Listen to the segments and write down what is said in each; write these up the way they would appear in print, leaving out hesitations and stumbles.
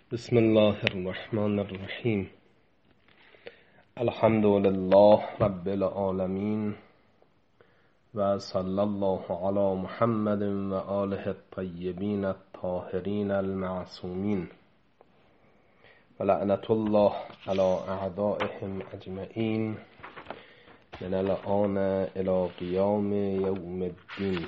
بسم الله الرحمن الرحیم. الحمد لله رب العالمین و صلی الله علی محمد و آله الطیبین الطاهرین المعصومین و لعنت الله علی اعدائهم اجمعین من الآن الی قیام یوم الدین.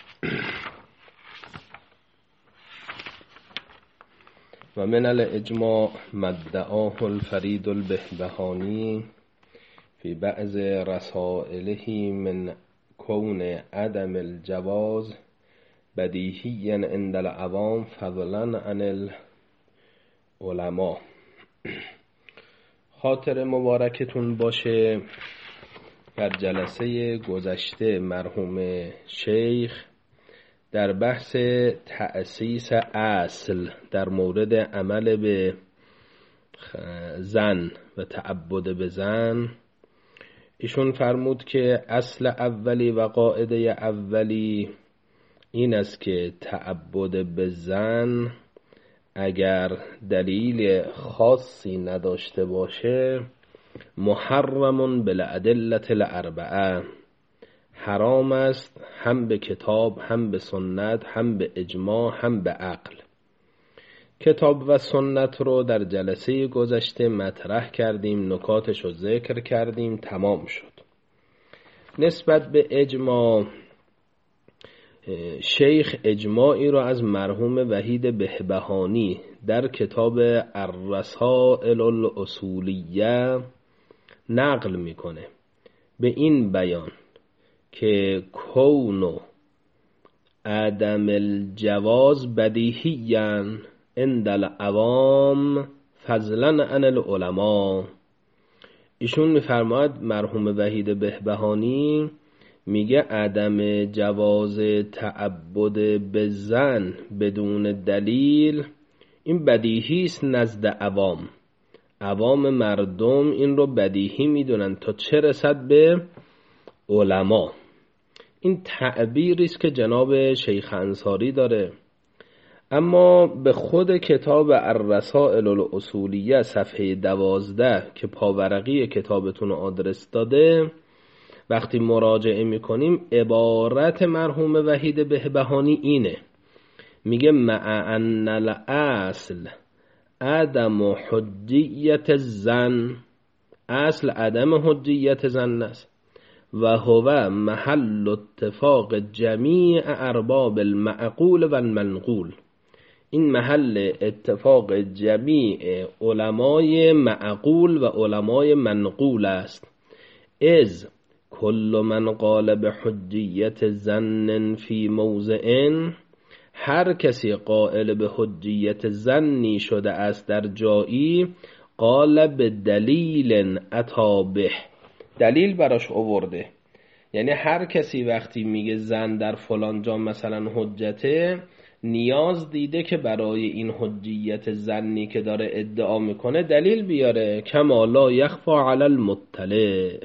و من الاجماع ما ادعاه الفرید البهبهانی فی بعض رسائله من کون عدم الجواز بدیهیا عند العوام فضلا عن العلماء. خاطر مبارکتون باشه در جلسه گذشته مرحوم شیخ در بحث تأسیس اصل در مورد عمل به زن و تعبد به زن ایشون فرمود که اصل اولی و قاعده اولی این است که تعبد به زن اگر دلیل خاصی نداشته باشه محرم بالادله الاربعه، حرام است هم به کتاب هم به سنت هم به اجماع هم به عقل. کتاب و سنت رو در جلسه گذشته مطرح کردیم، نکاتش رو ذکر کردیم، تمام شد. نسبت به اجماع، شیخ اجماعی رو از مرحوم وحید بهبهانی در کتاب الرسائل الاصولیه نقل میکنه به این بیان که کون عدم الجواز بدیهیا عند العوام فضلا عن العلماء. ایشون میفرماید مرحوم وحید بهبهانی میگه عدم جواز تعبد به زن بدون دلیل این بدیهی است نزد عوام مردم این رو بدیهی میدونن تا چه رسد به علما. این تعبیری است که جناب شیخ انصاری داره، اما به خود کتاب الرسائل الاصولیه صفحه 12 که پاورقی کتابتون آدرس داده وقتی مراجعه میکنیم عبارت مرحوم وحید بهبهانی اینه، میگه مع ان الاصل عدم حجیت زن، اصل عدم حجیت زن است و هو محل اتفاق جمیع ارباب المعقول و المنقول، این محل اتفاق جمیع علمای معقول و علمای منقول است. از کل من قال به حجیت زن فی موضع، هر کسی قائل به حجیت زنی شده است در جایی قال به دلیل اتی به، دلیل براش آورده. یعنی هر کسی وقتی میگه زن در فلان جا مثلا حجته، نیاز دیده که برای این حجیت زنی که داره ادعا میکنه دلیل بیاره. کما لا یخفا علی المطلع.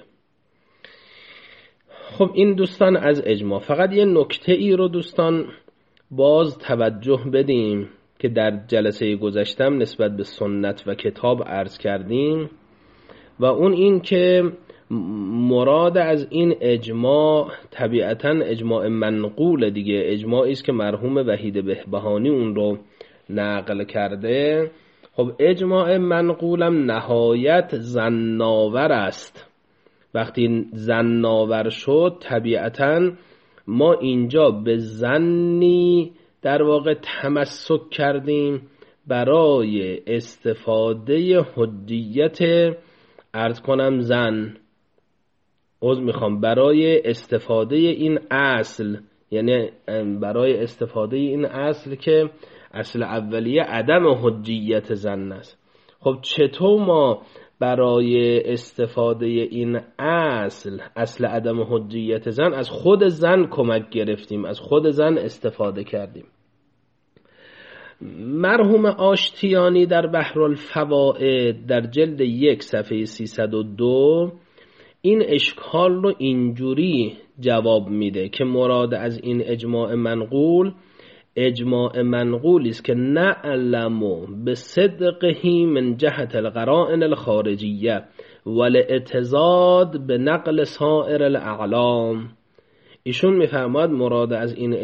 خب این دوستان از اجماع. فقط یه نکته ای رو دوستان باز توجه بدیم که در جلسه گذشتم نسبت به سنت و کتاب عرض کردیم و اون این که مراد از این اجماع طبیعتاً اجماع منقول دیگه، اجماعی است که مرحوم وحید بهبهانی اون رو نقل کرده. خب اجماع منقولم نهایت زناور است. وقتی زناور شد طبیعتاً ما اینجا به زنی در واقع تمسک کردیم برای استفاده حجیت برای استفاده این اصل، یعنی برای استفاده این اصل که اصل اولیه عدم حجیت زن است. خب چطور ما برای استفاده این اصل عدم حجیت زن از خود زن کمک گرفتیم، از خود زن استفاده کردیم؟ مرحوم آشتیانی در بحر الفوائد در جلد 1 صفحه 302 این اشکال رو اینجوری جواب میده که مراد از این اجماع منقول اجماع منقولی است که نعلم بصدقه من جهت القرائن الخارجیه والاعتضاد به نقل سائر الاعلام. ایشون میفرماد مراد از این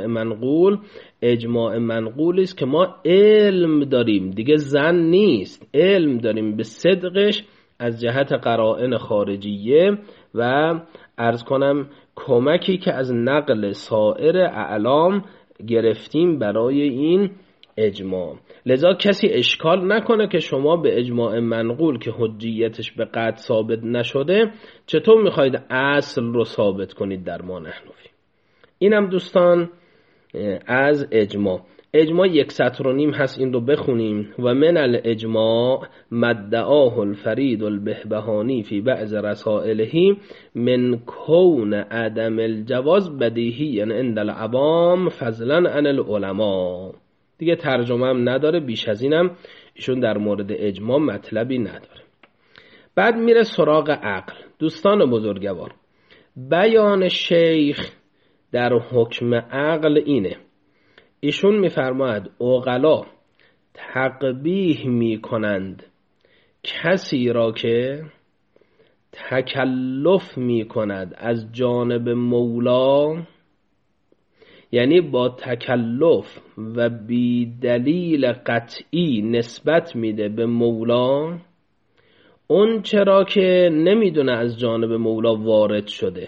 اجماع منقولی است که ما علم داریم، دیگه ظن نیست، علم داریم به صدقش از جهت قرائن خارجیه و عرض کنم کمکی که از نقل سایر اعلام گرفتیم برای این اجماع. لذا کسی اشکال نکنه که شما به اجماع منقول که حجیتش به قطع ثابت نشده چطور میخواید اصل رو ثابت کنید در ما نحنفی. اینم دوستان از اجماع 1.5 سطر هست، این رو بخونیم. و من الاجماع مدعاه الفرید البهبهانی فی بعض رسائله من کون عدم الجواز بدیهی یعنی عند العوام فضلا عن العلماء. دیگه ترجمه هم نداره، بیش از اینم ایشون در مورد اجماع مطلبی نداره. بعد میره سراغ عقل. دوستان بزرگوار، بیان شیخ در حکم عقل اینه، ایشون میفرماید عقلا تقبیح میکنند کسی را که تکلف میکند از جانب مولا، یعنی با تکلف و بی دلیل قطعی نسبت میده به مولا اون چرا که نمیدونه از جانب مولا وارد شده.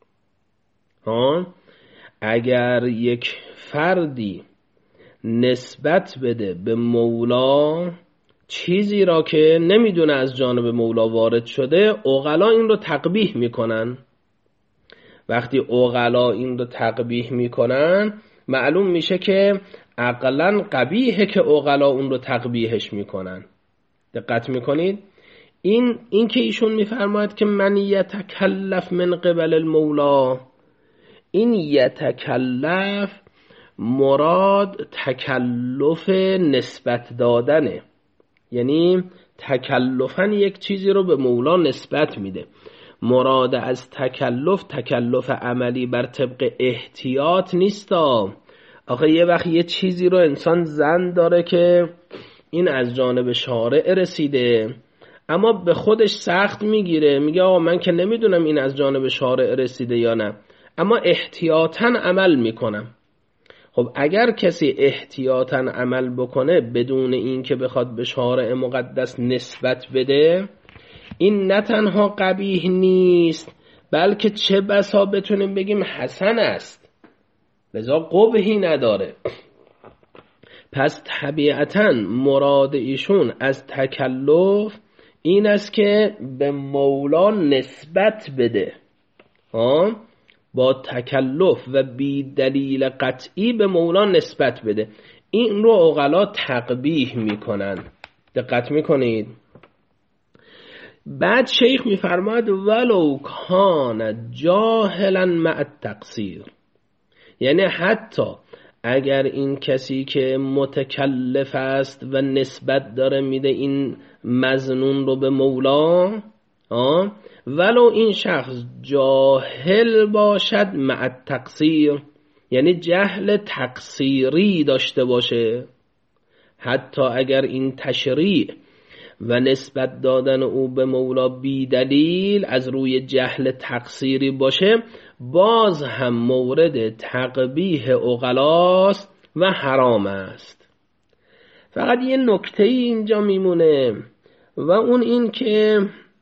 اگر یک فردی نسبت بده به مولا چیزی را که نمیدونه از جانب مولا وارد شده، عقلا این رو تقبیح میکنن. وقتی عقلا این رو تقبیح میکنن معلوم میشه که عقلا قبیحه که عقلا اون رو تقبیحش میکنن. دقت میکنید؟ این که ایشون میفرماید که من یتکلف من قبل المولا، این یتکلف مراد تکلف نسبت دادنه، یعنی تکلفاً یک چیزی رو به مولا نسبت میده. مراد از تکلف عملی بر طبق احتیاط نیستا. آخه یه وقت یه چیزی رو انسان ظن داره که این از جانب شارع رسیده، اما به خودش سخت میگیره، میگه آقا من که نمیدونم این از جانب شارع رسیده یا نه، اما احتیاطاً عمل میکنم. خب اگر کسی احتیاطاً عمل بکنه بدون این که بخواد به شارع مقدس نسبت بده، این نه تنها قبیح نیست بلکه چه بسا بتونیم بگیم حسن است، لذا قبحی نداره. پس طبیعتاً مراد ایشون از تکلف این است که به مولا نسبت بده، با تکلف و بی دلیل قطعی به مولا نسبت بده. این رو عقلا تقبیح میکنن. دقت میکنید؟ بعد شیخ میفرماید ولو کان جاهلا مع التقصیر، یعنی حتی اگر این کسی که متکلف است و نسبت داره میده این مظنون رو به مولا، ولو این شخص جاهل باشد مع التقصیر، یعنی جهل تقصیری داشته باشه، حتی اگر این تشریع و نسبت دادن او به مولا بی دلیل از روی جهل تقصیری باشه، باز هم مورد تقبیح عقلاست و حرام است. فقط یه نکته اینجا میمونه و اون این که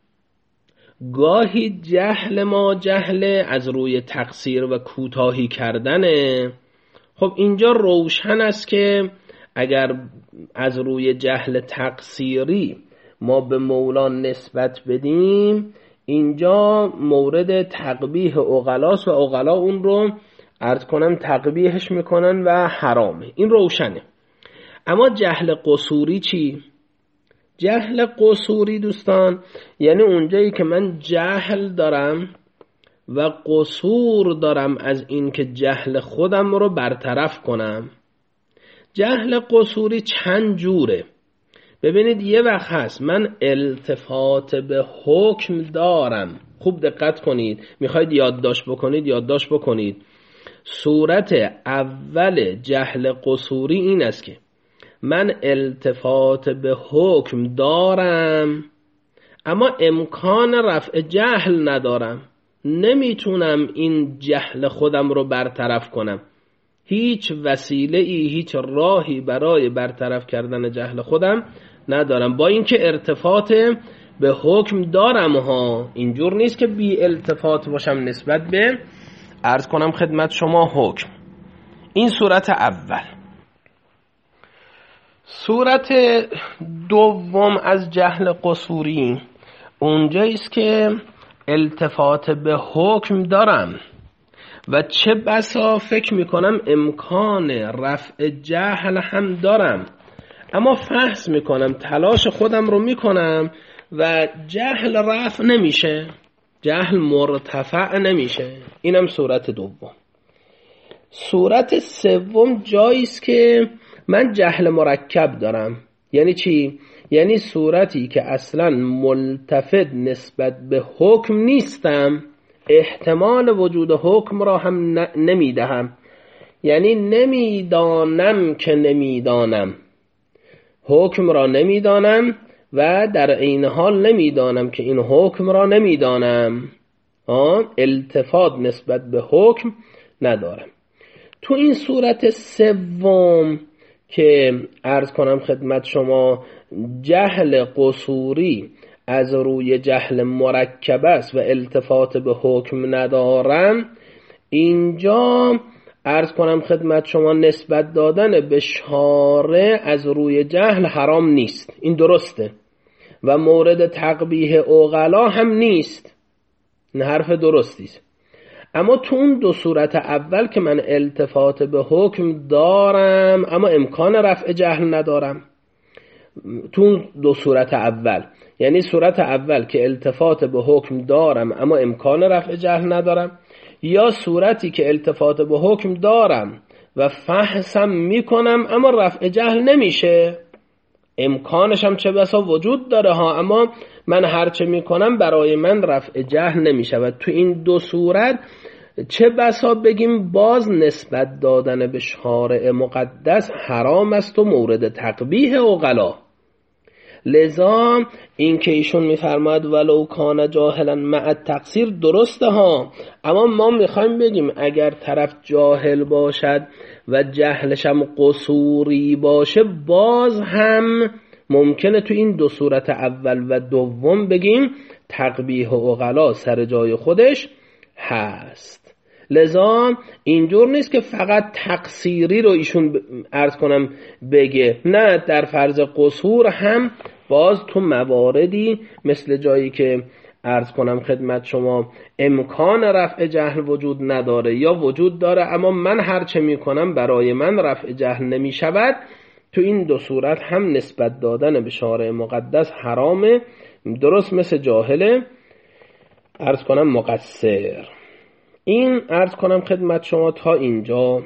گاهی جهل ما جهل از روی تقصیر و کوتاهی کردنه. خب اینجا روشن است که اگر از روی جهل تقصیری ما به مولا نسبت بدیم، اینجا مورد تقبیح عقلاست و عقلا اون رو عرض کنم تقبیحش میکنن و حرامه. این روشنه. اما جهل قصوری چی؟ جهل قصوری دوستان یعنی اونجایی که من جهل دارم و قصور دارم از این که جهل خودم رو برطرف کنم. جهل قصوری چند جوره. ببینید یه وقت هست من التفات به حکم دارم، خوب دقت کنید، میخواید یادداشت بکنید صورت اول جهل قصوری این است که من التفات به حکم دارم اما امکان رفع جهل ندارم، نمیتونم این جهل خودم رو برطرف کنم، هیچ وسیله‌ای، هیچ راهی برای برطرف کردن جهل خودم ندارم، با اینکه ارتفاط به حکم دارم ها. اینجور نیست که بی التفات باشم نسبت به عرض کنم خدمت شما حکم. این صورت اول. صورت دوم از جهل قصوری اونجاییست که التفات به حکم دارم و چه بسا فکر میکنم امکان رفع جهل هم دارم، اما فحص میکنم، تلاش خودم رو میکنم و جهل رفع نمیشه، جهل مرتفع نمیشه. اینم صورت دوم. صورت سوم جاییست که من جهل مرکب دارم. یعنی چی؟ یعنی صورتی که اصلا ملتفت نسبت به حکم نیستم، احتمال وجود حکم را هم نمیدهم، یعنی نمیدانم که نمیدانم، حکم را نمیدانم و در این حال نمیدانم که این حکم را نمیدانم. التفات نسبت به حکم ندارم. تو این صورت سوم که عرض کنم خدمت شما جهل قصوری از روی جهل مرکب است و التفات به حکم ندارم، اینجا عرض کنم خدمت شما نسبت دادن به شارع از روی جهل حرام نیست، این درسته، و مورد تقبیح عقلا هم نیست، این حرف درستیست. اما تو اون دو صورت اول که من التفات به حکم دارم اما امکان رفع جهل ندارم، تو اون دو صورت اول، یعنی صورت اول که التفات به حکم دارم اما امکان رفع جهل ندارم، یا صورتی که التفات به حکم دارم و فحصم میکنم اما رفع جهل نمیشه، امکانش هم چه بسا وجود داره ها، اما من هرچه میکنم برای من رفع جهل نمیشود. تو این دو صورت چه بسا بگیم باز نسبت دادن به شارع مقدس حرام است و مورد تقبیح عقلا. لذا این که ایشون میفرماد ولو کان جاهلا مع التقصیر درسته ها، اما ما میخوایم بگیم اگر طرف جاهل باشد و جهلش هم قصوری باشه، باز هم ممکنه تو این دو صورت اول و دوم بگیم تقبیح عقلا سر جای خودش هست. لذا اینجور نیست که فقط تقصیری رو ایشون عرض کنم بگه، نه، در فرض قصور هم باز تو مواردی مثل جایی که عرض کنم خدمت شما امکان رفع جهل وجود نداره یا وجود داره اما من هرچه میکنم برای من رفع جهل نمیشود، تو این دو صورت هم نسبت دادن به شارع مقدس حرامه، درست مثل جاهل عرض کنم مقصر. این عرض کنم خدمت شما تا اینجا.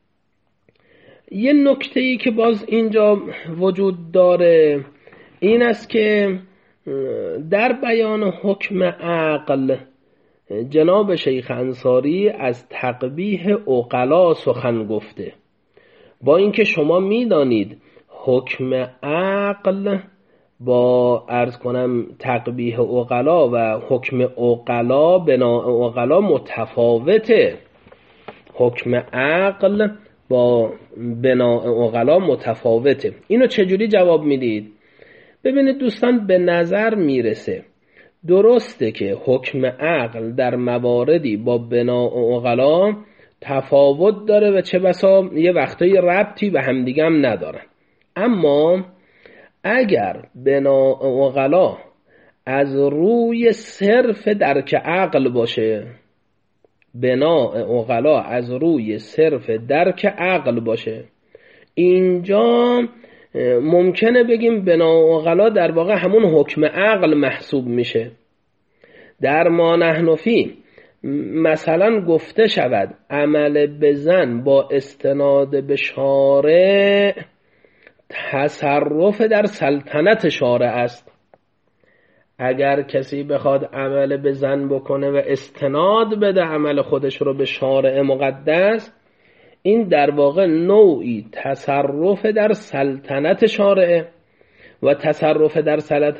یه نکته‌ای که باز اینجا وجود داره این است که در بیان حکم عقل جناب شیخ انصاری از تقبیح عقلا سخن گفته، با اینکه شما میدانید حکم عقل با عرض کنم تقبیح عقلا و حکم عقلا بناء عقلا متفاوته، حکم عقل با بناء عقلا متفاوته. اینو چجوری جواب میدید؟ ببینید دوستان، به نظر میرسه درسته که حکم عقل در مواردی با بناء عقلا تفاوت داره و چه بسا یه وقتایی ربطی به همدیگه هم ندارن، اما اگر بناء عقلا از روی صرف درک عقل باشه، بناء عقلا از روی صرف درک عقل باشه، اینجا ممکنه بگیم بناء عقلا در واقع همون حکم عقل محسوب میشه. در ما نحن فی مثلا گفته شود عمل به زن با استناد به شارع تصرف در سلطنت شارع است، اگر کسی بخواد عمل به زن بکنه و استناد بده عمل خودش رو به شارع مقدس، این در واقع نوعی تصرف در سلطنت شارع و تصرف در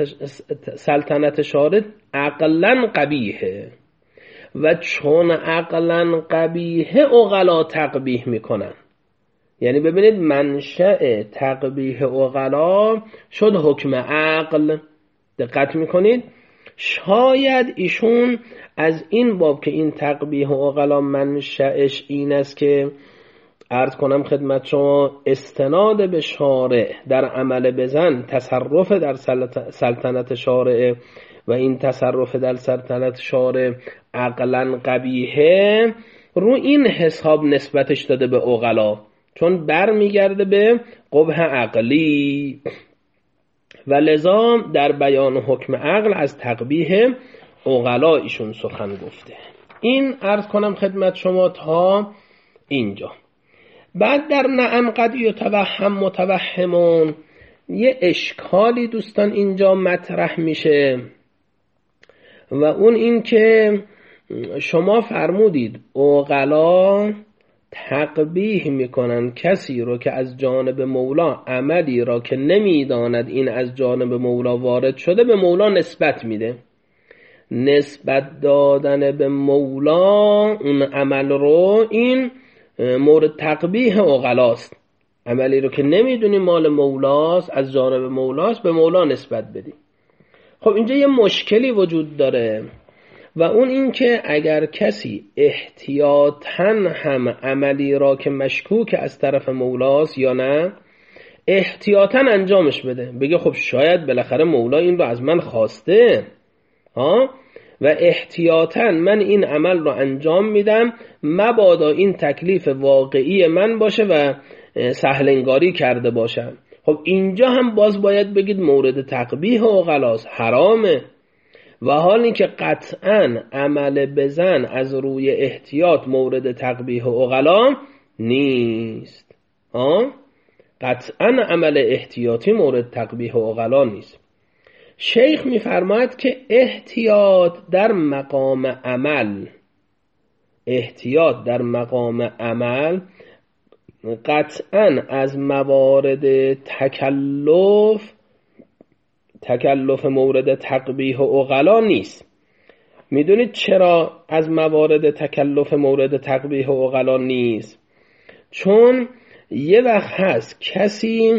سلطنت شارع عقلا قبیحه و چون عقلا قبیحه عقلا تقبیح میکنن. یعنی ببینید منشأ تقبیح عقلا شد حکم عقل. دقت میکنید؟ شاید ایشون از این باب که این تقبیح عقلا منشأش این است که عرض کنم خدمت شما استناد به شارع در عمل بزن تصرف در سلطنت شارع و این تصرف در سلطنت شارع عقلا قبیحه، رو این حساب نسبتش داده به عقلا، چون بر میگرده به قبح عقلی و لذا در بیان حکم عقل از تقبیح عقلا ایشون سخن گفته. این عرض کنم خدمت شما تا اینجا. بعد در نعم قد یتوهم متوهمون یه اشکالی دوستان اینجا مطرح میشه و اون این که شما فرمودید عقلا تقبیح میکنن کسی رو که از جانب مولا عملی را که نمیداند این از جانب مولا وارد شده به مولا نسبت میده. نسبت دادن به مولا اون عمل رو این مورد تقبیح عقلاست. عملی رو که نمیدونی مال مولاست از جانب مولاست به مولا نسبت بدی. خب اینجا یه مشکلی وجود داره و اون این که اگر کسی احتیاطاً هم عملی را که مشکوک از طرف مولاست یا نه احتیاطاً انجامش بده، بگه خب شاید بالاخره مولا این رو از من خواسته و احتیاطاً من این عمل رو انجام میدم مبادا این تکلیف واقعی من باشه و سهل انگاری کرده باشم. خب اینجا هم باز باید بگید مورد تقبیح عقلاست، حرامه. و حالی که قطعاً عمل بزن از روی احتیاط مورد تقبیح عقلا نیست. قطعاً عمل احتیاطی مورد تقبیح عقلا نیست. شیخ میفرماید که احتیاط در مقام عمل قطعاً از موارد تکلف مورد تقبیح عقلا نیست. میدونید چرا از موارد تکلف مورد تقبیح عقلا نیست؟ چون یه وقت هست کسی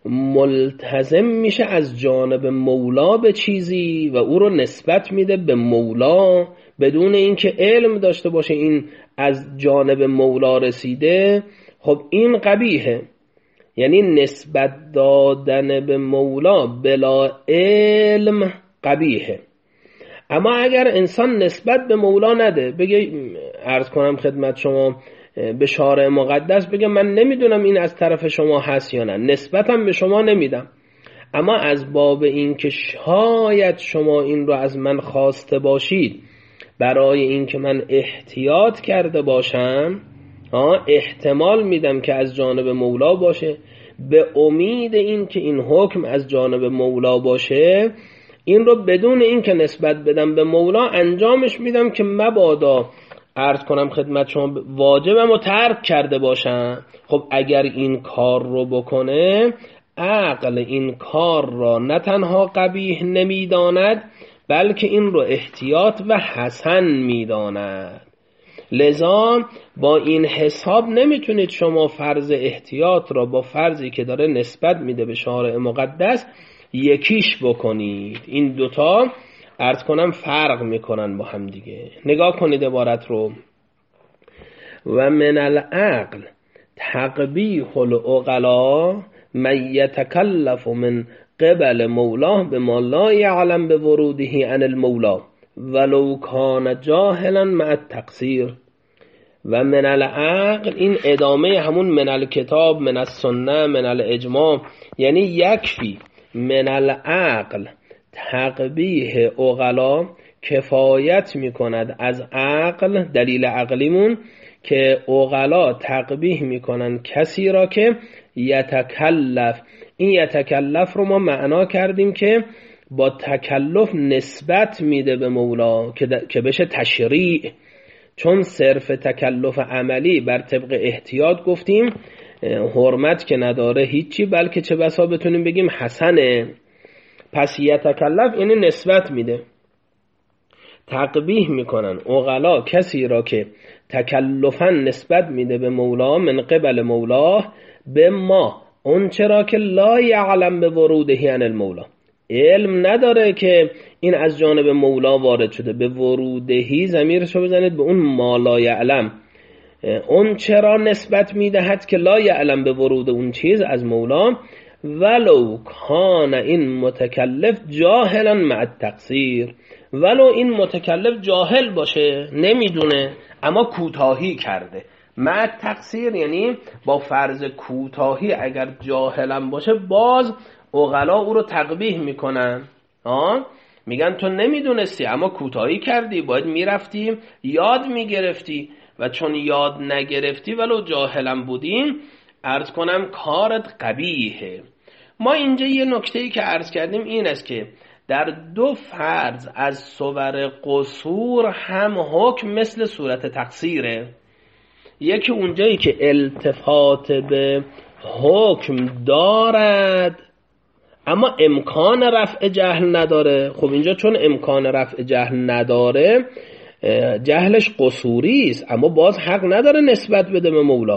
ملتزم میشه از جانب مولا به چیزی و او رو نسبت میده به مولا بدون اینکه علم داشته باشه این از جانب مولا رسیده. خب این قبیحه، یعنی نسبت دادن به مولا بلا علم قبیحه. اما اگر انسان نسبت به مولا نده، بگه عرض کنم خدمت شما به شارع مقدس بگه من نمیدونم این از طرف شما هست یا نه، نسبتم به شما نمیدم، اما از باب این که شاید شما این رو از من خواسته باشید برای این که من احتیاط کرده باشم، احتمال میدم که از جانب مولا باشه، به امید این که این حکم از جانب مولا باشه، این رو بدون این که نسبت بدم به مولا انجامش میدم که مبادا عرض کنم خدمت شما واجبم رو ترک کرده باشم. خب اگر این کار رو بکنه عقل این کار را نه تنها قبیح نمیداند بلکه این رو احتیاط و حسن میداند. لذا با این حساب نمیتونید شما فرض احتیاط را با فرضی که داره نسبت میده به شارع مقدس یکیش بکنید. این دوتا عرض کنم فرق میکنن با هم دیگه. نگاه کنید عبارت رو. و من العقل تقبیح العقلا من یتکلف من قبل مولاه بما لا یعلم بوروده عن المولا ولو کان جاهلا مع التقصیر. و من العقل این ادامه همون من الکتاب، من السنه، من الاجماع، یعنی یکفی من العقل تقبیح عقلا کفایت میکند از عقل، دلیل عقلیمون که عقلا تقبیح میکنن کسی را که یتکلف. این یتکلف رو ما معنا کردیم که با تکلف نسبت میده به مولا که بشه تشریع، چون صرف تکلف عملی بر طبق احتیاط گفتیم حرمت که نداره هیچی، بلکه چه بسا بتونیم بگیم حسنه. پس یتکلف یعنی نسبت میده. تقبیح میکنن عقلا کسی را که تکلفاً نسبت میده به مولا من قبل مولا به ما اون چرا که لا یعلم به ورودهی عن المولا، علم نداره که این از جانب مولا وارد شده. به ورودهی ضمیرشو بزنید به اون ما لا یعلم، اون چرا نسبت میدهد که لا یعلم به ورود اون چیز از مولا، ولو کان این متکلف جاهلا مع التقصیر، ولو این متکلف جاهل باشه نمیدونه اما کوتاهی کرده. مع تقصیر یعنی با فرض کوتاهی اگر جاهلم باشه باز عقلا او رو تقبیح میکنن، میگن تو نمیدونستی اما کوتاهی کردی، باید میرفتی یاد میگرفتی و چون یاد نگرفتی ولو جاهلم بودیم عرض کنم کارت قبیحه. ما اینجا یه نکته‌ای که عرض کردیم این است که در دو فرض از صور قصور هم حکم مثل صورت تقصیره. یکی اونجایی که التفات به حکم دارد اما امکان رفع جهل نداره. خب اینجا چون امکان رفع جهل نداره جهلش قصوری است اما باز حق نداره نسبت بده به مولا.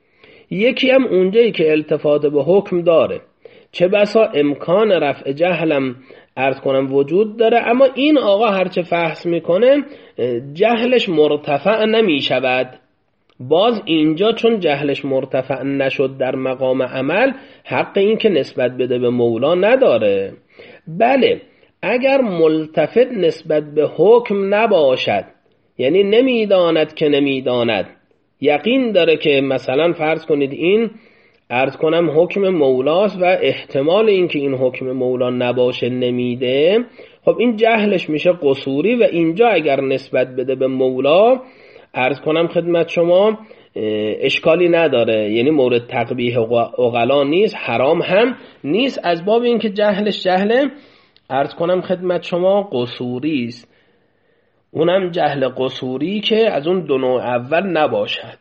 یکی هم اونجایی که التفات به حکم داره چه بسا امکان رفع جهلم عرض کنم وجود داره اما این آقا هرچه فحص میکنه جهلش مرتفع نمی شود. باز اینجا چون جهلش مرتفع نشد در مقام عمل حق این که نسبت بده به مولا نداره. بله اگر ملتفت نسبت به حکم نباشد یعنی نمیداند که نمیداند، یقین داره که مثلا فرض کنید این عرض کنم حکم مولاست و احتمال این که این حکم مولا نباشه نمیده، خب این جهلش میشه قصوری و اینجا اگر نسبت بده به مولا عرض کنم خدمت شما اشکالی نداره، یعنی مورد تقبیح عقلا نیست، حرام هم نیست، از باب این که جهلش جهله عرض کنم خدمت شما قصوری است، اونم جهل قصوری که از اون دو نوع اول نباشد.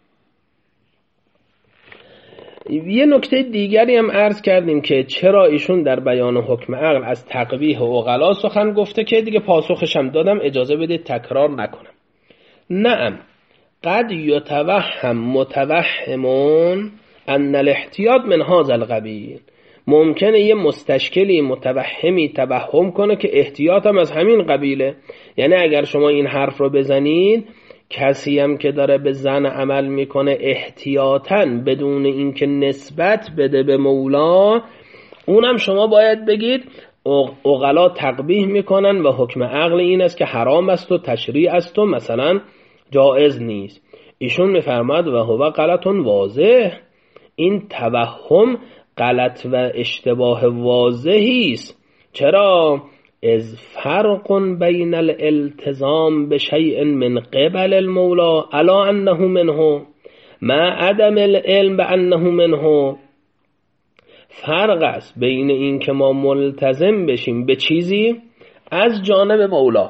یه نکته دیگری هم عرض کردیم که چرا ایشون در بیان حکم عقل از تقبیح عقلا سخن گفته که دیگه پاسخش هم دادم، اجازه بدید تکرار نکنم. نعم قد یتوهم متوهمون ان الاحتیاط من هذا القبیل، ممکنه یه مستشکلی متوهمی توهم کنه که احتیاط هم از همین قبیله. یعنی اگر شما این حرف رو بزنید کسی هم که داره به زن عمل میکنه احتیاطاً بدون اینکه نسبت بده به مولا، اونم شما باید بگید عقلا تقبیح میکنن و حکم عقل این است که حرام است و تشریع است و مثلا جائز نیست. ایشون میفرماد و هو غلط واضح، این توهم غلط و اشتباه واضحی است. چرا؟ از فرق بین الالتزام بشیء من قبل المولا علی انه منه مع عدم العلم بانه منه. فرق است بین این که ما ملتزم بشیم به چیزی از جانب مولا،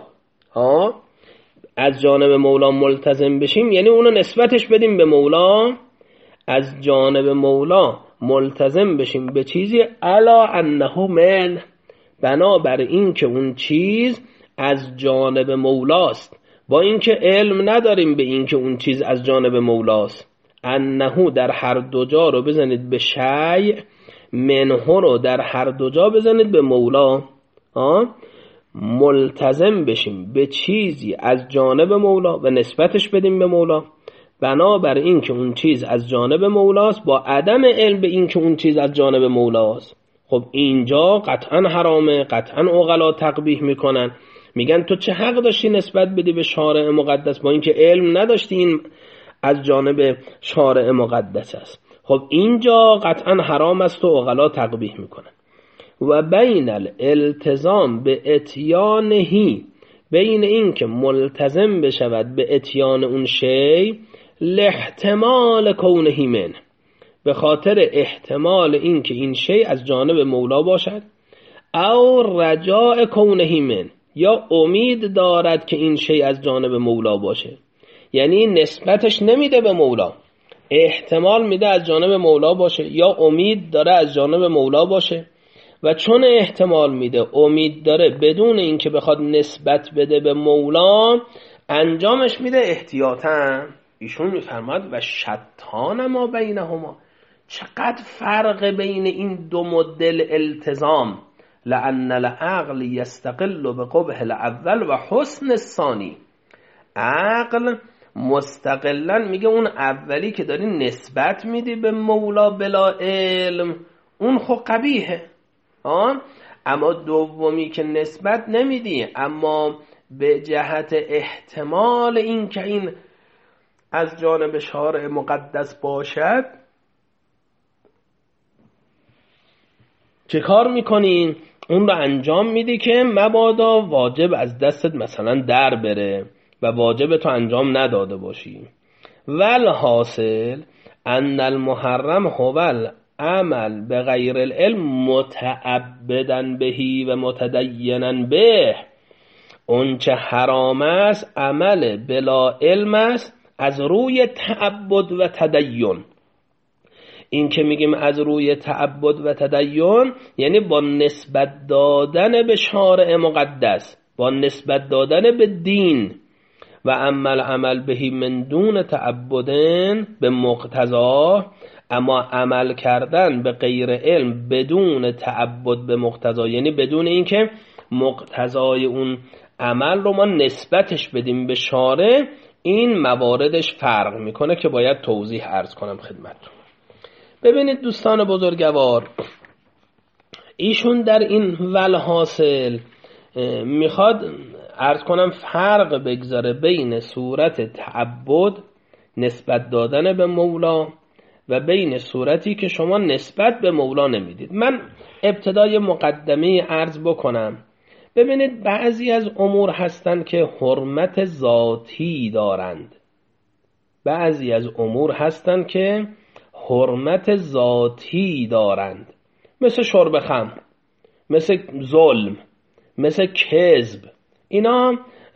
از جانب مولا ملتزم بشیم یعنی اونو نسبتش بدیم به مولا، از جانب مولا ملتزم بشیم به چیزی علی انه من، بنابر این که اون چیز از جانب مولاست، با اینکه علم نداریم به این که اون چیز از جانب مولاست. انه در هر دو جا رو بزنید به شیء، منه رو در هر دو جا بزنید به مولا. ملتزم بشیم به چیزی از جانب مولا و نسبتش بدیم به مولا، بنابر این که اون چیز از جانب مولاست با عدم علم به این که اون چیز از جانب مولاست. خب اینجا قطعا حرامه، قطعا عقلا تقبیح میکنن، میگن تو چه حق داشتی نسبت بدی به شارع مقدس با اینکه علم نداشتی این از جانب شارع مقدس است. خب اینجا قطعا حرام است و عقلا تقبیح میکنن. و بین الالتزام به اتیانهی، بین این که ملتزم بشود به اتیان اون شی، لاحتمال کونهی من، به خاطر احتمال این که این شی از جانب مولا باشد، او رجاء کونه من، یا امید دارد که این شی از جانب مولا باشه. یعنی نسبتش نمیده به مولا، احتمال میده از جانب مولا باشه، یا امید داره از جانب مولا باشه. و چون احتمال میده، امید داره، بدون اینکه بخواد نسبت بده به مولا، انجامش میده احتیاطاً. ایشون میفرماد و شتان ما بینهما، چقدر فرق بین این دو مدل التزام. لأن العقل یستقل بقبح الاول و حسن الثانی. عقل مستقلا میگه اون اولی که داری نسبت میدی به مولا بلا علم، اون خب قبیحه. اما دومی که نسبت نمیدی، اما به جهت احتمال این که این از جانب شارع مقدس باشد، چه کار میکنین؟ اون رو انجام میدی که مبادا واجب از دستت مثلا در بره و واجب تو انجام نداده باشی. والحاصل ان المحرم هو العمل بغیر العلم متعبدا بهی و متدینا به. اون چه حرام است عمل بلا علم است از روی تعبد و تدین. این که میگیم از روی تعبد و تدین، یعنی با نسبت دادن به شارع مقدس، با نسبت دادن به دین. و عمل بهی من دون تعبدن به مقتضا، اما عمل کردن به غیر علم بدون تعبد به مقتضا، یعنی بدون اینکه مقتضای اون عمل رو ما نسبتش بدیم به شارع، این مواردش فرق میکنه که باید توضیح عرض کنم خدمتتون. ببینید دوستان بزرگوار، ایشون در این والحاصل میخواد عرض کنم فرق بگذاره بین صورت تعبد، نسبت دادن به مولا، و بین صورتی که شما نسبت به مولا نمیدید. من ابتدای مقدمه عرض بکنم. ببینید بعضی از امور هستند که حرمت ذاتی دارند، بعضی از امور هستند که حرمت ذاتی دارند، مثل شرب خمر، مثل ظلم، مثل کذب. اینا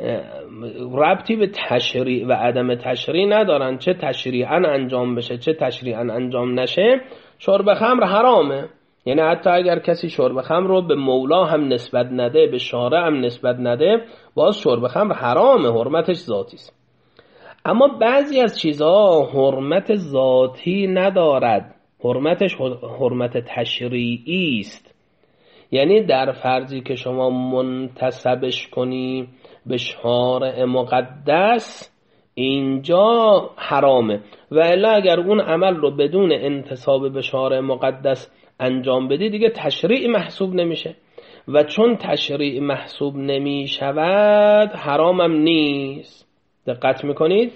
ربطی به تشریع و عدم تشریع ندارن، چه تشریعاً انجام بشه چه تشریعاً انجام نشه شرب خمر حرامه. یعنی حتی اگر کسی شرب خمر رو به مولا هم نسبت نده، به شارع هم نسبت نده، باز شرب خمر حرامه، حرمتش ذاتی است. اما بعضی از چیزها حرمت ذاتی ندارد، حرمتش حرمت تشریعی است. یعنی در فرضی که شما منتسبش کنی به شارع مقدس، اینجا حرامه. و الا اگر اون عمل رو بدون انتساب به شارع مقدس انجام بدی، دیگه تشریع محسوب نمیشه، و چون تشریع محسوب نمیشود حرامم نیست. دقت میکنید؟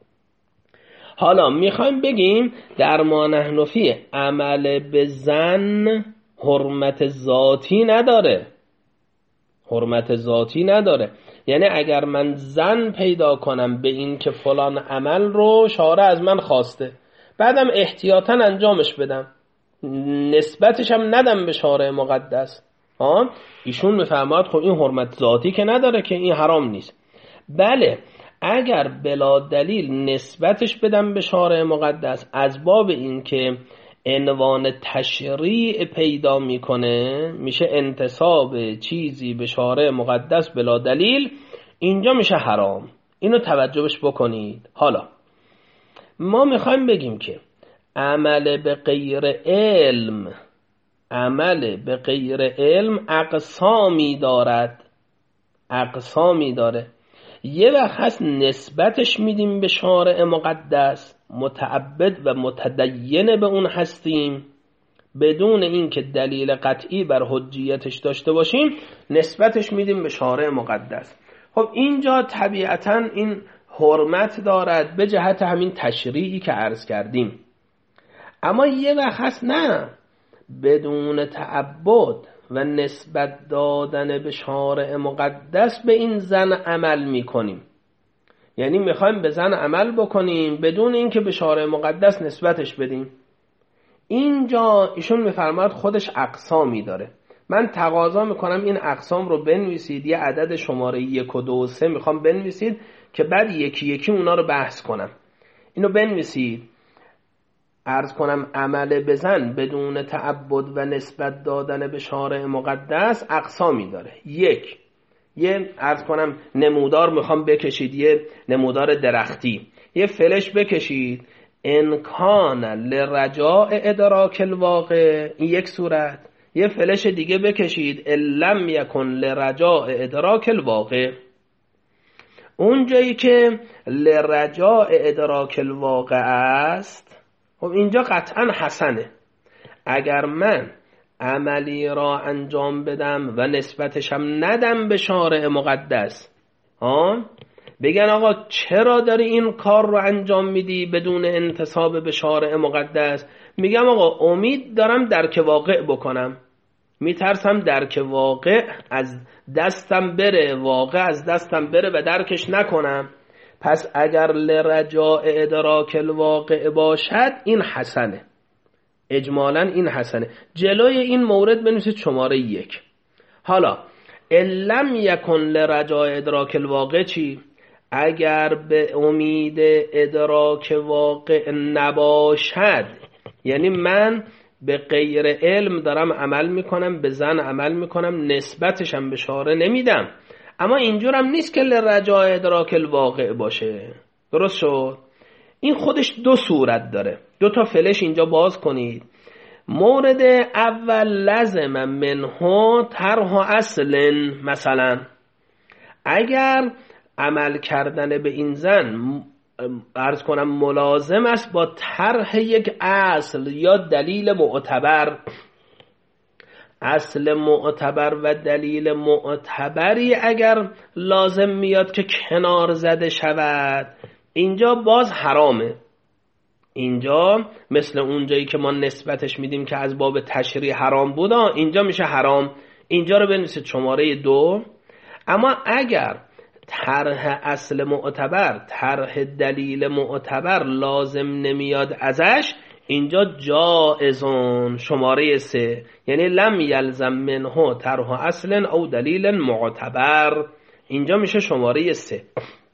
حالا میخوایم بگیم در ما نحن فی عمل به زن حرمت ذاتی نداره، حرمت ذاتی نداره. یعنی اگر من زن پیدا کنم به این که فلان عمل رو شارع از من خواسته، بعدم احتیاطاً انجامش بدم، نسبتش هم ندم به شارع مقدس، ایشون میفرماد خب این حرمت ذاتی که نداره، که این حرام نیست. بله اگر بلا دلیل نسبتش بدم به شارع مقدس از باب این که عنوان تشریع پیدا میکنه، میشه انتساب چیزی به شارع مقدس بلا دلیل، اینجا میشه حرام. اینو توجهش بکنید. حالا ما میخوایم بگیم که عمل به غیر علم، عمل به غیر علم اقسامی دارد، اقسامی داره. یه وقت هست نسبتش میدیم به شارع مقدس، متعبد و متدین به اون هستیم، بدون اینکه دلیل قطعی بر حجیتش داشته باشیم نسبتش میدیم به شارع مقدس. خب اینجا طبیعتاً این حرمت دارد به جهت همین تشریعی که عرض کردیم. اما یه وقت هست نه، بدون تعبد و نسبت دادن به شارع مقدس به این زن عمل میکنیم. یعنی میخوایم به زن عمل بکنیم بدون اینکه به شارع مقدس نسبتش بدیم. اینجا ایشون میفرماد خودش اقسامی داره. من تقاضا میکنم این اقسام رو بنویسید، یه عدد شماره 1 و 2 و 3 میخوام بنویسید که بعد یکی یکی اونا رو بحث کنم. اینو بنویسید. عرض کنم عمل بزن بدون تعبد و نسبت دادن به شارع مقدس اقسامی داره. یه عرض کنم نمودار میخوام بکشید، یه نمودار درختی، یه فلش بکشید، انکان لرجاء ادراک الواقع، این یک صورت. یه فلش دیگه بکشید لم یکن لرجاء ادراک الواقع. اون جایی که لرجاء ادراک الواقع است، خب اینجا قطعا حسنه. اگر من عملی را انجام بدم و نسبتشم ندم به شارع مقدس، بگن آقا چرا داری این کار رو انجام میدی بدون انتساب به شارع مقدس؟ میگم آقا امید دارم درک واقع بکنم، میترسم درک واقع از دستم بره، واقع از دستم بره و درکش نکنم. پس اگر لرجاء ادراک الواقع باشد این حسنه، اجمالا این حسنه. جلوی این مورد بنویسید شماره 1. حالا لم یکن لرجاء ادراک الواقع چی؟ اگر به امید ادراک واقع نباشد، یعنی من به غیر علم دارم عمل میکنم، به زن عمل میکنم، نسبتشم به شارع نمیدم، اما اینجورم نیست که لرجاء ادراک الواقع باشه. درست شد؟ این خودش 2 صورت داره. 2 تا فلش اینجا باز کنید. مورد اول لازم منه طرح اصل، مثلا اگر عمل کردن به این زن عرض کنم ملازم است با طرح یک اصل یا دلیل معتبر، اصل معتبر و دلیل معتبری اگر لازم میاد که کنار زده شود، اینجا باز حرامه. اینجا مثل اونجایی که ما نسبتش میدیم که از باب تشریع حرام بود، اینجا میشه حرام. اینجا رو بنویسید شماره 2. اما اگر طرح اصل معتبر، طرح دلیل معتبر لازم نمیاد ازش، اینجا جائزون، شماره 3، یعنی لم یلزم منه طرح اصل او دلیل معتبر، اینجا میشه شماره 3.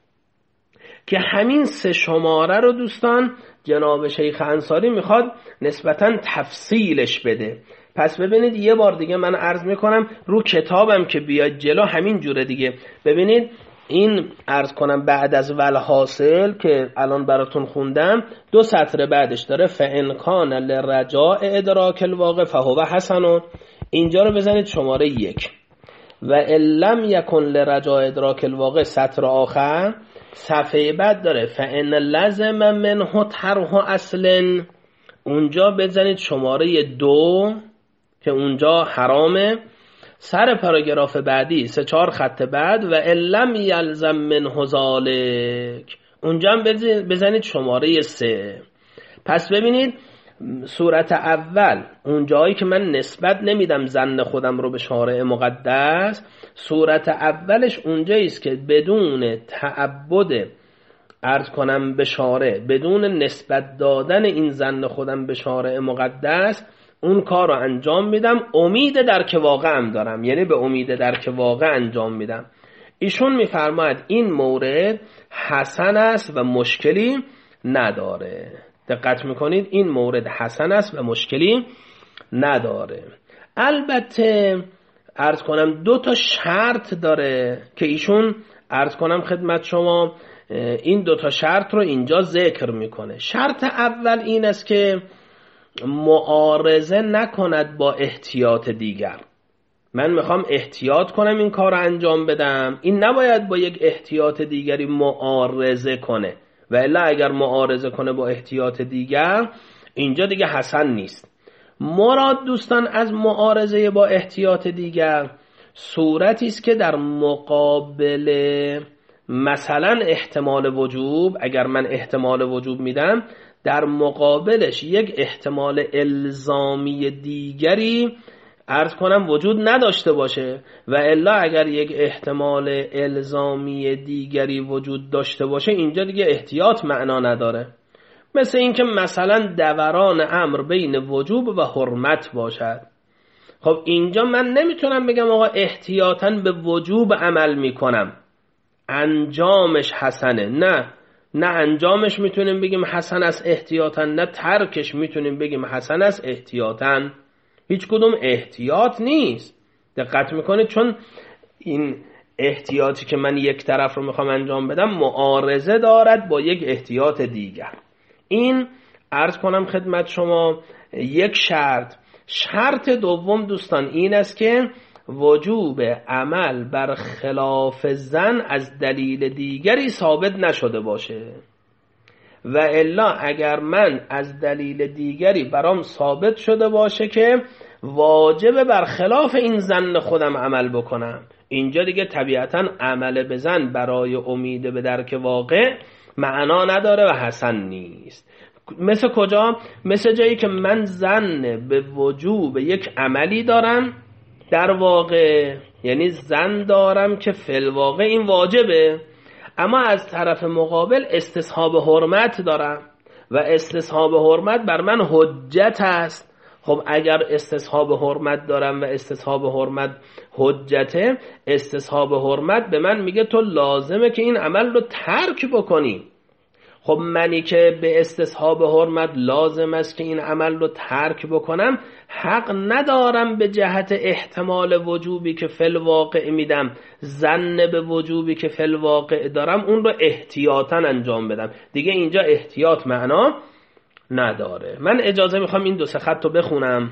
که همین 3 شماره رو دوستان جناب شیخ انصاری میخواد نسبتاً تفصیلش بده. پس ببینید یه بار دیگه من عرض میکنم، رو کتابم که بیاد جلو همین جوره دیگه. ببینید این عرض کنم بعد از والحاصل که الان براتون خوندم 2 سطر بعدش داره فإن کان لرجاء ادراک الواقع فهو حسن. اینجا رو بزنید شماره 1. و ان لم یکن لرجاء ادراک الواقع سطر آخر صفحه بعد داره فإن لازم منه طرح اصل. اونجا بزنید شماره 2 که اونجا حرامه. سر پاراگراف بعدی 3-4 خط بعد و ان لم یلزم منه ذالک، اونجا هم بزنید شماره 3. پس ببینید صورت اول اونجایی که من نسبت نمیدم زن خودم رو به شارع مقدس، صورت اولش اونجاییست که بدون تعبد عرض کنم به شارع، بدون نسبت دادن این زن خودم به شارع مقدس اون کار رو انجام میدم، امید درک واقع هم دارم، یعنی به امید درک واقع انجام میدم. ایشون میفرماید این مورد حسن است و مشکلی نداره. دقت میکنید این مورد حسن است و مشکلی نداره. البته عرض کنم 2 تا شرط داره که ایشون عرض کنم خدمت شما این 2 تا شرط رو اینجا ذکر میکنه. شرط اول این است که معارضه نکند با احتیاط دیگر. من میخوام احتیاط کنم این کار رو انجام بدم، این نباید با یک احتیاط دیگری معارضه کنه، و الا اگر معارضه کنه با احتیاط دیگر اینجا دیگه حسن نیست. مراد دوستان از معارضه با احتیاط دیگر صورتی است که در مقابل مثلا احتمال وجوب، اگر من احتمال وجوب میدم در مقابلش یک احتمال الزامی دیگری عرض کنم وجود نداشته باشه، و الا اگر یک احتمال الزامی دیگری وجود داشته باشه اینجا دیگه احتیاط معنا نداره. مثل این که مثلا دوران امر بین وجوب و حرمت باشد. خب اینجا من نمیتونم بگم آقا احتیاطاً به وجوب عمل میکنم انجامش حسنه. نه انجامش میتونیم بگیم حسن است احتیاطاً، نه ترکش میتونیم بگیم حسن است احتیاطاً. هیچ کدوم احتیاط نیست. دقت میکنید؟ چون این احتیاطی که من یک طرف رو میخوام انجام بدم معارضه دارد با یک احتیاط دیگر. این عرض کنم خدمت شما یک شرط دوم دوستان این است که وجوب عمل بر خلاف ظن از دلیل دیگری ثابت نشده باشه، و الا اگر من از دلیل دیگری برام ثابت شده باشه که واجب بر خلاف این ظن خودم عمل بکنم، اینجا دیگه طبیعتا عمل به ظن برای امید به درک واقع معنا نداره و حسن نیست. مثل کجا؟ مثل جایی که من ظن به وجوب یک عملی دارم در واقع، یعنی ظن دارم که فی الواقع این واجبه، اما از طرف مقابل استصحاب حرمت دارم و استصحاب حرمت بر من حجت است. خب اگر استصحاب حرمت دارم و استصحاب حرمت حجته، استصحاب حرمت به من میگه تو لازمه که این عمل رو ترک بکنی. خب منی که به استصحاب حرمت لازم است که این عمل رو ترک بکنم، حق ندارم به جهت احتمال وجوبی که فی الواقع میدم، ظن به وجوبی که فی الواقع دارم، اون رو احتیاطاً انجام بدم. دیگه اینجا احتیاط معنا نداره. من اجازه میخوام این 2 خط رو بخونم.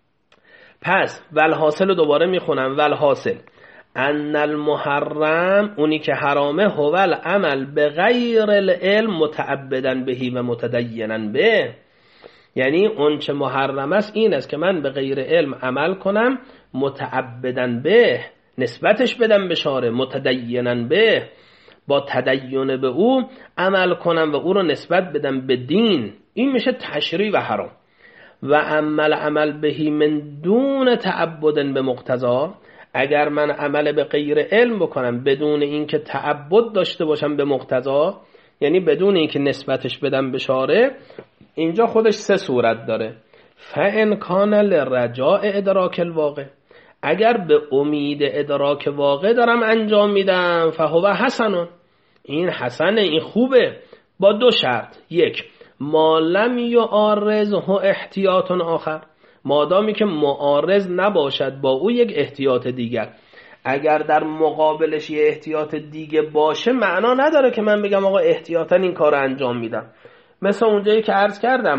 پس والحاصل رو دوباره میخونم. والحاصل ان المحرم، اونی که حرامه، هو العمل به غیر العلم متعبدا بهی و متدینا به، یعنی اون چه محرم است این است که من به غیر علم عمل کنم، متعبدا به، نسبتش بدم به شارع، متدینا به، با تدین به او عمل کنم و او رو نسبت بدم به دین. این میشه تشریع و حرام. و عمل بهی من دون تعبد به مقتضا، اگر من عمل به غیر علم بکنم بدون اینکه تعبد داشته باشم به مقتضا، یعنی بدون اینکه نسبتش بدم به شارع، اینجا خودش 3 صورت داره. فإن کان لرجاء ادراک الواقع، اگر به امید ادراک واقع دارم انجام میدم، فهو حسن، این حسنه، این خوبه، با 2 شرط. 1 ما لم یعارضه احتیاط آخر، مادامی که معارض نباشد با او یک احتیاط دیگر. اگر در مقابلش یه احتیاط دیگه باشه معنا نداره که من بگم آقا احتیاطاً این کار رو انجام میدم. مثل اونجایی که عرض کردم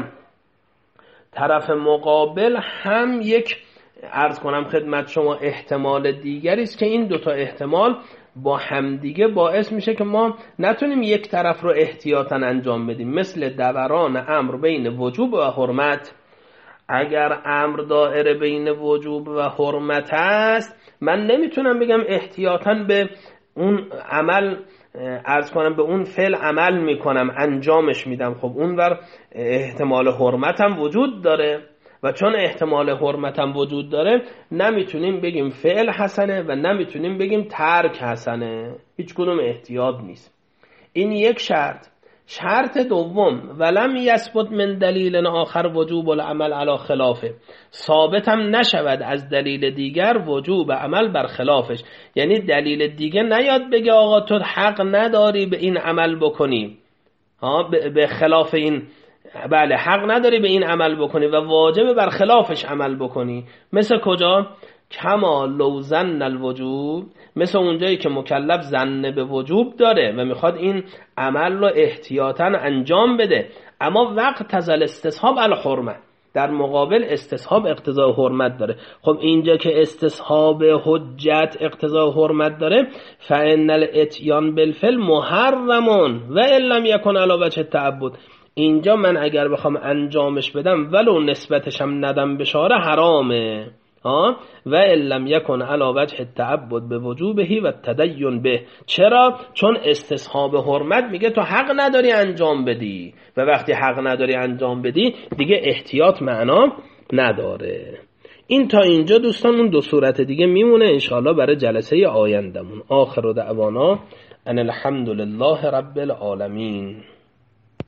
طرف مقابل هم یک عرض کنم خدمت شما احتمال دیگری است که این 2 احتمال با همدیگه باعث میشه که ما نتونیم یک طرف رو احتیاطاً انجام بدیم. مثل دوران امر بین وجوب و حرمت. اگر امر دائره بین وجوب و حرمت است، من نمیتونم بگم احتیاطاً به اون عمل عرض کنم به اون فعل عمل میکنم، انجامش میدم. خب اون ور احتمال حرمت هم وجود داره و چون احتمال حرمت هم وجود داره نمیتونیم بگیم فعل حسنه و نمیتونیم بگیم ترک حسنه. هیچ کدوم احتیاط نیست. این یک شرط. شرط دوم ولم یثبت من دلیل آخر وجوب العمل علی خلافه، ثابت هم نشود از دلیل دیگر وجوب عمل بر خلافش، یعنی دلیل دیگه نیاد بگه آقا تو حق نداری به این عمل بکنی، به خلاف این، بله حق نداری به این عمل بکنی و واجب بر خلافش عمل بکنی. مثل کجا؟ کما لو ظن الوجوب، مثل اونجایی که مکلف ظن به وجوب داره و میخواد این عمل رو احتیاطاً انجام بده، اما وقت تزل استصحاب الحرمه، در مقابل استصحاب اقتضای حرمت داره. خب اینجا که استصحاب حجت اقتضای حرمت داره، فإن الاتیان بالفعل محرمون و ان لم یکن علی وجه التعبد، اینجا من اگر بخوام انجامش بدم ولو نسبتش هم ندم به شارع حرامه. و ان لم یکن علی وجه التعبد به وجوبه و التدین به. چرا؟ چون استصحاب حرمت میگه تو حق نداری انجام بدی و وقتی حق نداری انجام بدی دیگه احتیاط معنا نداره. این تا اینجا دوستان. اون 2 صورت دیگه میمونه انشاءالله برای جلسه آیندمون. آخر دعوانا ان الحمد لله رب العالمین.